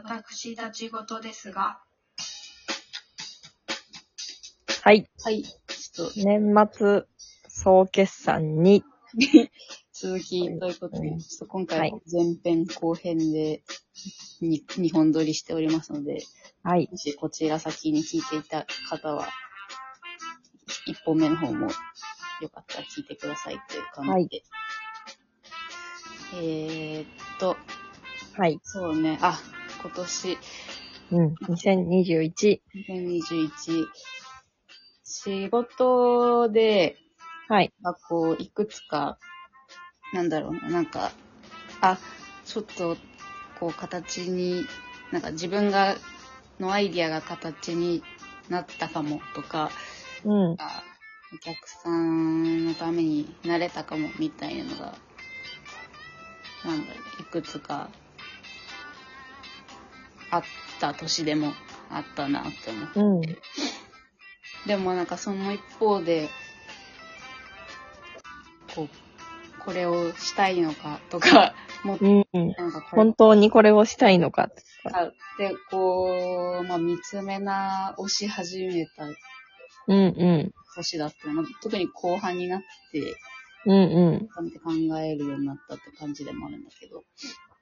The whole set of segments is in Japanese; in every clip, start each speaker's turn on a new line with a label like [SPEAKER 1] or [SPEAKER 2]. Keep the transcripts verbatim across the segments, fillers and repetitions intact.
[SPEAKER 1] 私たち事ですが。
[SPEAKER 2] はい。
[SPEAKER 1] はい。ちょっと。
[SPEAKER 2] 年末総決算に
[SPEAKER 1] 続きということで、
[SPEAKER 2] うん、
[SPEAKER 1] ちょっと今回前編後編でに、はい、にほん撮りしておりますので、
[SPEAKER 2] はい。
[SPEAKER 1] もしこちら先に聞いていた方は、いっぽんめの方もよかったら聞いてくださいという感じで。はい、えーっと、
[SPEAKER 2] はい。
[SPEAKER 1] そうね、あ、今年、
[SPEAKER 2] うん、にせんにじゅういち。
[SPEAKER 1] にせんにじゅういち、仕事で、
[SPEAKER 2] はい。
[SPEAKER 1] まあ、こう、いくつか、なんだろうな、なんか、あ、ちょっと、こう、形に、なんか自分が、のアイディアが形になったかもとか、
[SPEAKER 2] うん。
[SPEAKER 1] お客さんのためになれたかもみたいなのが、なんだろう、いくつかあった年でもあったなって思って。うん、でもなんかその一方で、こう、これをしたいのかとか、もっと、
[SPEAKER 2] うん、なんか本当にこれをしたいのかとか。
[SPEAKER 1] で、こう、まあ、見つめ直し始めた
[SPEAKER 2] うんうん。
[SPEAKER 1] 年だったの。特に後半になって、
[SPEAKER 2] うんうん。
[SPEAKER 1] 考えるようになったって感じでもあるんだけど。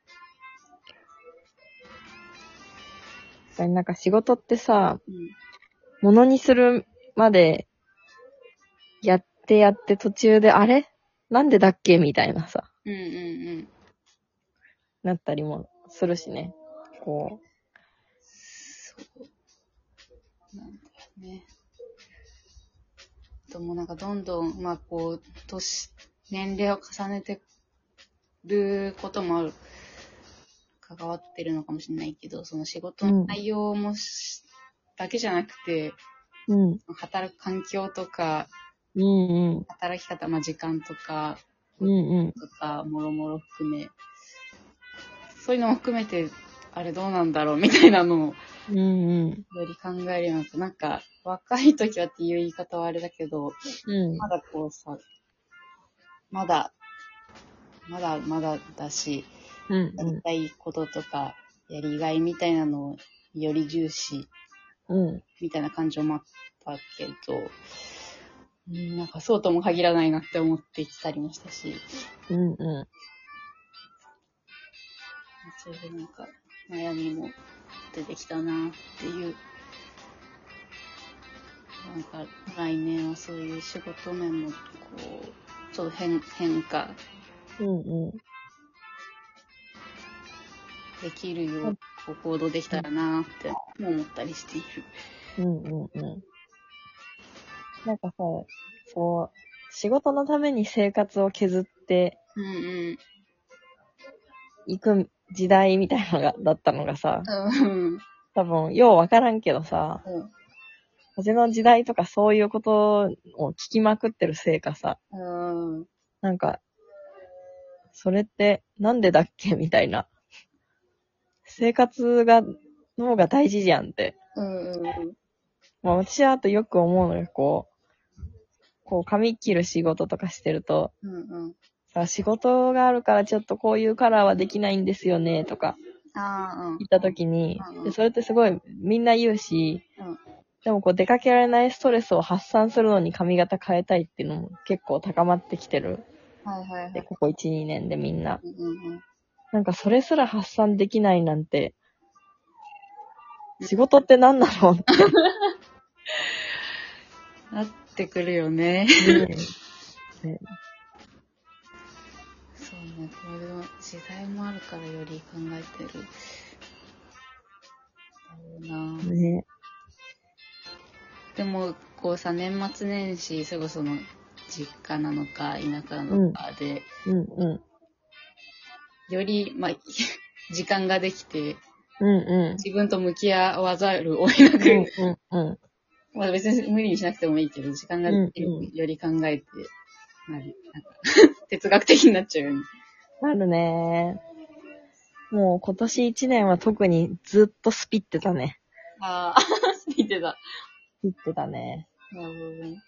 [SPEAKER 2] なんか仕事ってさ、
[SPEAKER 1] うん、
[SPEAKER 2] ものにするまで、やってやって途中で、あれなんでだっけみたいなさ。
[SPEAKER 1] うんうんうん。
[SPEAKER 2] なったりもするしね。こう。
[SPEAKER 1] そうなんだよね。ともなんかどんどん、まあこう、年、年齢を重ねてることもある、関わってるのかもしれないけど、その仕事の内容も、うん、だけじゃなくて、うん、働く環境とか、
[SPEAKER 2] うんうん、
[SPEAKER 1] 働き方、まあ時間とか、
[SPEAKER 2] うんうん、
[SPEAKER 1] とか、もろもろ含め、そういうのも含めて、あれどうなんだろうみたいなのを、うんうん、より考えるようになった。なんか、若い時はっていう言い方はあれだけど、うん、まだこうさ、まだ、まだまだだし、うんうん、やりたいこととか、やりがいみたいなのをより重視、うん、みたいな感情もあったけど、うん、なんかそうとも限らないなって思ってきたりもしたし、うんうん。それでなんか悩みも出てきたなっていう。なんか来年はそういう仕事面もこう、ちょっと変、変化。うんうん。できるよう、こう行動できたらなって思ったりしている。うんうんうん。
[SPEAKER 2] なんかさ、そう、仕事のために生活を削って、
[SPEAKER 1] うんうん。
[SPEAKER 2] 行く時代みたいなのが、だったのがさ、
[SPEAKER 1] うん、
[SPEAKER 2] 多分、ようわからんけどさ、うん、私の時代とかそういうことを聞きまくってるせいかさ、うん、なんか、それってなんでだっけみたいな。生活が、の方が大事じゃんって。うんうんうん。まあ私はあとよく思うのが、こう、こう髪切る仕事とかしてると、うんうん、さ、仕事があるからちょっとこういうカラーはできないんですよね、とか、言ったときに、うんうん、で、それってすごいみんな言うし、うん、でもこう出かけられないストレスを発散するのに髪型変えたいっていうのも結構高まってきてる。はいはいはい。で、ここいち、にねんでみんな。うんうんうん、なんかそれすら発散できないなんて、仕事って何なのって
[SPEAKER 1] なってくるよね。
[SPEAKER 2] ねね、
[SPEAKER 1] そうね、これは時代もあるからより考えてる。だろうな。ね。でも、こうさ、年末年始、それこその実家なのか、田舎なのかで、うんうんうん、より、まあ、時間ができて、うんうん、自分と向き合わざるを得なく、うんうんうん、まあ別に無理にしなくてもいいけど、時間ができる、うんうん、より考えて、なる。なんか哲学的になっちゃうよね。
[SPEAKER 2] なるね。もう今年一年は特にずっとスピってたね。
[SPEAKER 1] ああ、スピってた。
[SPEAKER 2] スピってたね。
[SPEAKER 1] なるほどね。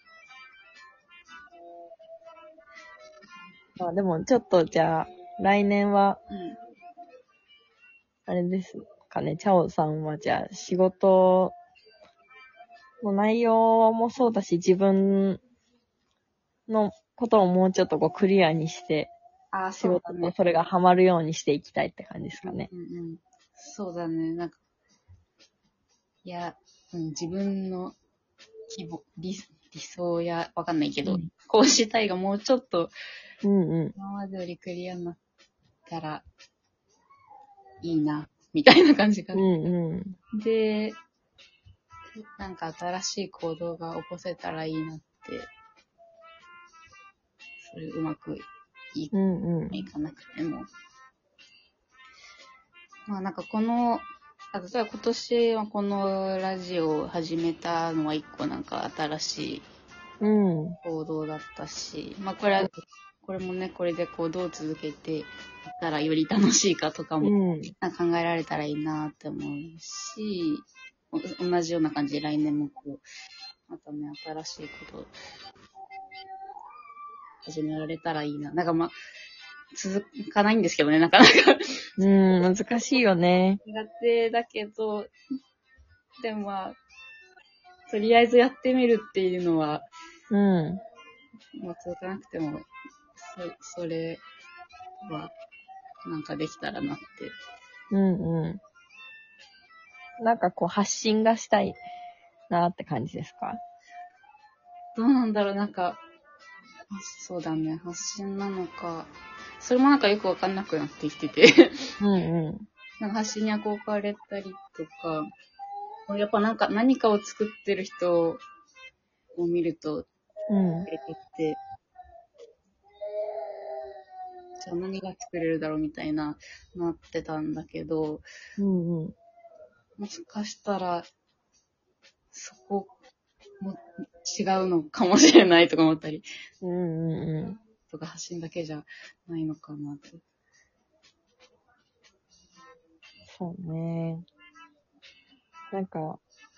[SPEAKER 2] まあでもちょっとじゃあ、来年は、うん、あれですかね、チャオさんはじゃあ仕事の内容もそうだし、自分のことをもうちょっとこうクリアにして、
[SPEAKER 1] ああ、
[SPEAKER 2] 仕
[SPEAKER 1] そうだね。
[SPEAKER 2] 事とそれがハマるようにしていきたいって感じですかね。
[SPEAKER 1] うんうん。そうだね。なんか、いや、うん、自分の希望、理、理想や、わかんないけど、
[SPEAKER 2] うん
[SPEAKER 1] こうしたいがもうちょっと、
[SPEAKER 2] うんうん。
[SPEAKER 1] 今までよりクリアになったらいいな、みたいな感じか
[SPEAKER 2] う
[SPEAKER 1] な。
[SPEAKER 2] んうん。
[SPEAKER 1] で、なんか新しい行動が起こせたらいいなって、それうまくい
[SPEAKER 2] うんうん。
[SPEAKER 1] いかなくても。まあなんかこの、あ例えば今年はこのラジオを始めたのは一個なんか新しい
[SPEAKER 2] うん。
[SPEAKER 1] 行動だったし、まあこれは、これもね、これでこうどう続けていったらより楽しいかとかも、
[SPEAKER 2] うん。
[SPEAKER 1] なんか考えられたらいいなって思うし、同じような感じで来年もこう、またね、新しいこと始められたらいいな。なんかまあ、続かないんですけどね、なかなか。
[SPEAKER 2] うん、難しいよね。
[SPEAKER 1] 苦手だけど、でもまあ、とりあえずやってみるっていうのは、
[SPEAKER 2] うん。
[SPEAKER 1] まあ続かなくても、そそれは、なんかできたらなって。
[SPEAKER 2] うんうん。なんかこう発信がしたいなって感じですか？
[SPEAKER 1] どうなんだろう、なんか、そうだね、発信なのか。それもなんかよくわかんなくなってきてて。
[SPEAKER 2] うんうん。
[SPEAKER 1] なんか発信に憧れたりとか、やっぱなんか何かを作ってる人を見ると、
[SPEAKER 2] うん。
[SPEAKER 1] 出てきて、じゃあ何が作れるだろうみたいな、なってたんだけど、
[SPEAKER 2] うんうん。
[SPEAKER 1] もしかしたら、そこも違うのかもしれないとか思ったり、
[SPEAKER 2] うんうんうん。
[SPEAKER 1] とか発信だけじゃないのかなと。
[SPEAKER 2] そうね。なんか、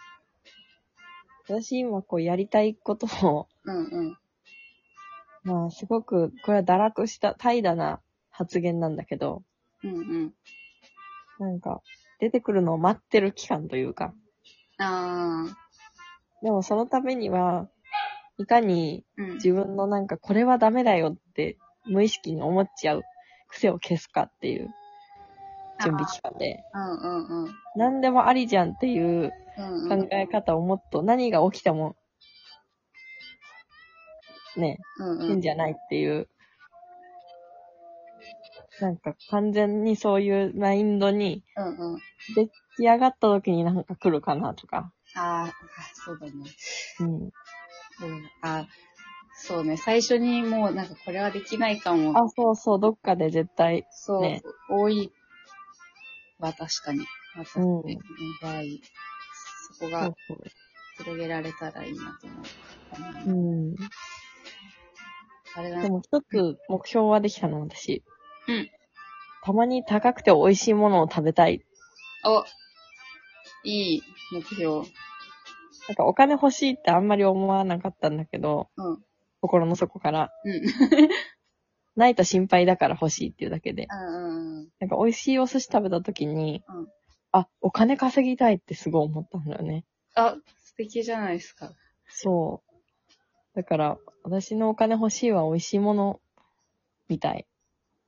[SPEAKER 2] 私今こうやりたいことを、
[SPEAKER 1] うんうん。
[SPEAKER 2] まあすごく、これは堕落した怠惰な発言なんだけど、
[SPEAKER 1] うんうん。
[SPEAKER 2] なんか、出てくるのを待ってる期間というか、
[SPEAKER 1] ああ。
[SPEAKER 2] でもそのためには、いかに
[SPEAKER 1] うん。
[SPEAKER 2] 自分のなんかこれはダメだよって無意識に思っちゃう癖を消すかっていう準備期間で、
[SPEAKER 1] うんうんうん。
[SPEAKER 2] 何でもありじゃんっていう
[SPEAKER 1] うんうん。
[SPEAKER 2] 考え方をもっと何が起きても、ね、
[SPEAKER 1] うんうん。
[SPEAKER 2] 変じゃないっていう、なんか完全にそういうマインドに
[SPEAKER 1] うんうん。
[SPEAKER 2] 出来上がった時になんか来るかなとか。
[SPEAKER 1] ああ、そうだね。
[SPEAKER 2] うん。
[SPEAKER 1] うん。あ、そうね。最初にもうなんかこれはできないかも。
[SPEAKER 2] あ、そうそう、どっかで絶対、
[SPEAKER 1] そう、
[SPEAKER 2] ね。
[SPEAKER 1] 多いは確かに。私の
[SPEAKER 2] うん。
[SPEAKER 1] 場合、そこ
[SPEAKER 2] そ
[SPEAKER 1] が
[SPEAKER 2] うそう。
[SPEAKER 1] 広げられたらいいなと思う。
[SPEAKER 2] うん。
[SPEAKER 1] あれだ
[SPEAKER 2] でも一つ目標はできたの、私。
[SPEAKER 1] うん。
[SPEAKER 2] たまに高くて美味しいものを食べたい。
[SPEAKER 1] お、いい目標。
[SPEAKER 2] なんかお金欲しいってあんまり思わなかったんだけど、
[SPEAKER 1] うん。
[SPEAKER 2] 心の底から。
[SPEAKER 1] うん。
[SPEAKER 2] ないと心配だから欲しいっていうだけで。
[SPEAKER 1] うんうん。
[SPEAKER 2] なんか美味しいお寿司食べた時に、
[SPEAKER 1] うん。
[SPEAKER 2] あ、お金稼ぎたいってすごい思ったんだよね。
[SPEAKER 1] あ、素敵じゃないですか。
[SPEAKER 2] そう。だから、私のお金欲しいは美味しいもの、みたい。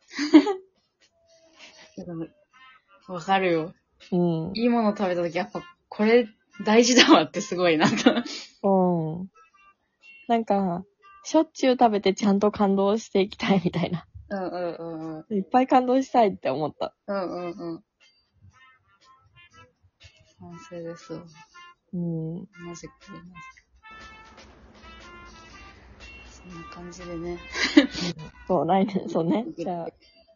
[SPEAKER 1] わかるよ。
[SPEAKER 2] うん。
[SPEAKER 1] いいもの食べたとき、やっぱこれ大事だわってすごいなと。
[SPEAKER 2] うん。なんか、しょっちゅう食べてちゃんと感動していきたいみたいな。
[SPEAKER 1] うんうんうんうん。
[SPEAKER 2] いっぱい感動したいって思った。
[SPEAKER 1] うんうんうん。反省ですわ。
[SPEAKER 2] うん。
[SPEAKER 1] マジックでます。そんな感じでね。
[SPEAKER 2] そう、来年、そうね。じゃあ、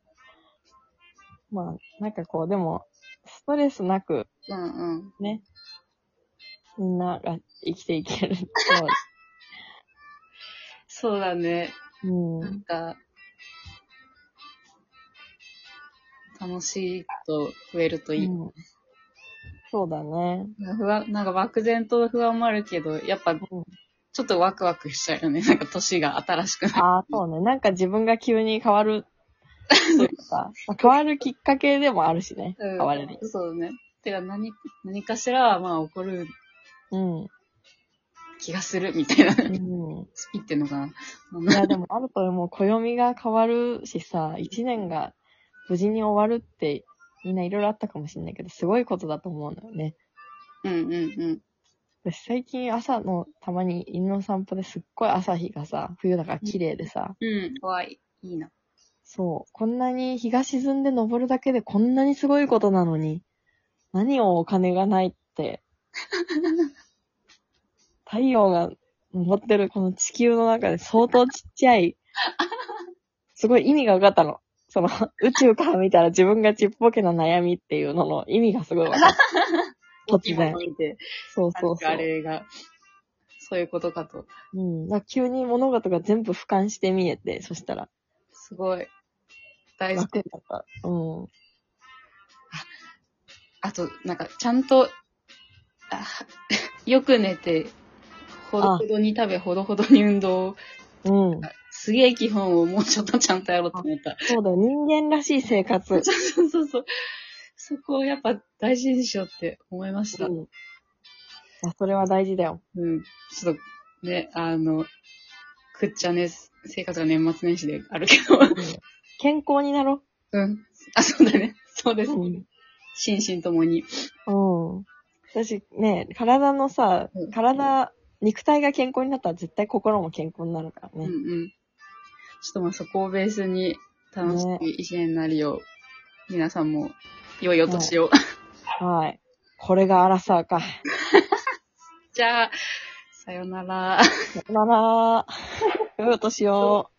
[SPEAKER 2] まあ、なんかこう、でも、ストレスなく、
[SPEAKER 1] うんうん。
[SPEAKER 2] ね、みんなが生きていけるよ
[SPEAKER 1] そうだね。
[SPEAKER 2] うに。う
[SPEAKER 1] なん
[SPEAKER 2] ん。
[SPEAKER 1] か、楽しいと増えるといい。
[SPEAKER 2] うん、そうだね。
[SPEAKER 1] 不安、なんか漠然と不安もあるけど、やっぱ、
[SPEAKER 2] うん、
[SPEAKER 1] ちょっとワクワクしちゃうよね。なんか年が新しくなる。
[SPEAKER 2] ああ、そうね。なんか自分が急に変わるというか、まあ、変わるきっかけでもあるしね。
[SPEAKER 1] うん、
[SPEAKER 2] 変われる。
[SPEAKER 1] そうね。 てか何、何かしらはまあ起こる
[SPEAKER 2] うん。
[SPEAKER 1] 気がするみたいな。
[SPEAKER 2] うん。
[SPEAKER 1] スピってんのか
[SPEAKER 2] いや、でもあるともう暦が変わるしさ、一年が無事に終わるってみんないろいろあったかもしれないけど、すごいことだと思うのよね。
[SPEAKER 1] うんうんうん。
[SPEAKER 2] 私最近朝のたまに犬の散歩ですっごい朝日がさ、冬だから綺麗でさ。
[SPEAKER 1] うん、かわいい。いいな。
[SPEAKER 2] そう。こんなに日が沈んで昇るだけでこんなにすごいことなのに、何をお金がないって、太陽が昇ってるこの地球の中で相当ちっちゃい、すごい意味が分かったの。その、宇宙から見たら自分がちっぽけな悩みっていうのの意味がすごい分かった。突然。そうそうそう。
[SPEAKER 1] あれが、そういうことかと。
[SPEAKER 2] うん。だから急に物事が全部俯瞰して見えて、そしたら。
[SPEAKER 1] すごい。大事。
[SPEAKER 2] 楽だった。うん。
[SPEAKER 1] あ、あと、なんか、ちゃんと、あよく寝て、ほどほどに食べ、ほどほどに運動。
[SPEAKER 2] うん。
[SPEAKER 1] すげえ基本をもうちょっとちゃんとやろうと思った。
[SPEAKER 2] そうだよ、人間らしい生活。
[SPEAKER 1] そうそうそう。そこをやっぱ大事にしようって思いました。うん。
[SPEAKER 2] それは大事だよ。
[SPEAKER 1] うん。ちょっと、ね、あの、くっちゃね、生活が年末年始であるけど。うん、
[SPEAKER 2] 健康になろ
[SPEAKER 1] う。うん。あ、そうだね。そうです。うん、心身ともに。
[SPEAKER 2] うん。私ね、体のさ、うん、体、肉体が健康になったら絶対心も健康になるからね。
[SPEAKER 1] うんうん。ちょっとまあそこをベースに楽しい一年になるよう、ね、皆さんも良いお年を。
[SPEAKER 2] はい。はい、これがアラサーか。
[SPEAKER 1] じゃあ、さよなら。
[SPEAKER 2] さよなら。良いお年を。